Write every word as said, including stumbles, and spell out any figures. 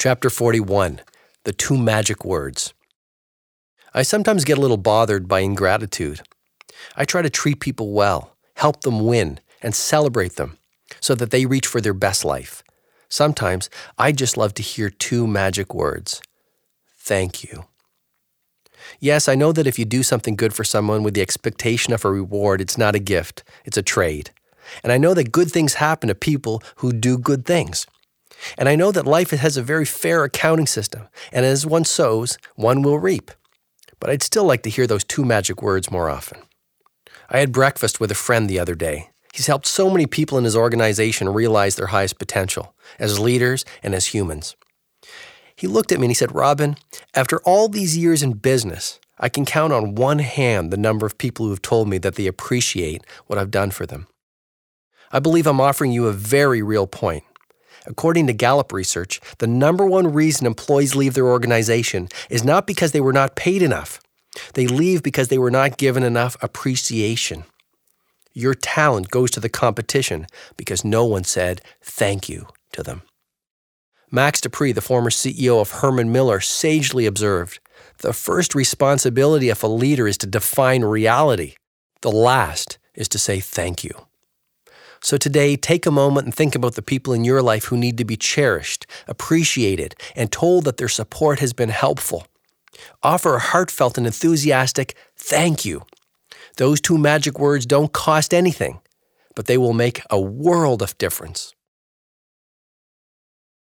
Chapter forty-one, The Two Magic Words. I sometimes get a little bothered by ingratitude. I try to treat people well, help them win, and celebrate them so that they reach for their best life. Sometimes I just love to hear two magic words. Thank you. Yes, I know that if you do something good for someone with the expectation of a reward, it's not a gift, it's a trade. And I know that good things happen to people who do good things. And I know that life has a very fair accounting system, and as one sows, one will reap. But I'd still like to hear those two magic words more often. I had breakfast with a friend the other day. He's helped so many people in his organization realize their highest potential, as leaders and as humans. He looked at me and he said, "Robin, after all these years in business, I can count on one hand the number of people who have told me that they appreciate what I've done for them." I believe I'm offering you a very real point. According to Gallup research, the number one reason employees leave their organization is not because they were not paid enough. They leave because they were not given enough appreciation. Your talent goes to the competition because no one said thank you to them. Max De Pree, the former C E O of Herman Miller, sagely observed, "The first responsibility of a leader is to define reality. The last is to say thank you." So today, take a moment and think about the people in your life who need to be cherished, appreciated, and told that their support has been helpful. Offer a heartfelt and enthusiastic thank you. Those two magic words don't cost anything, but they will make a world of difference.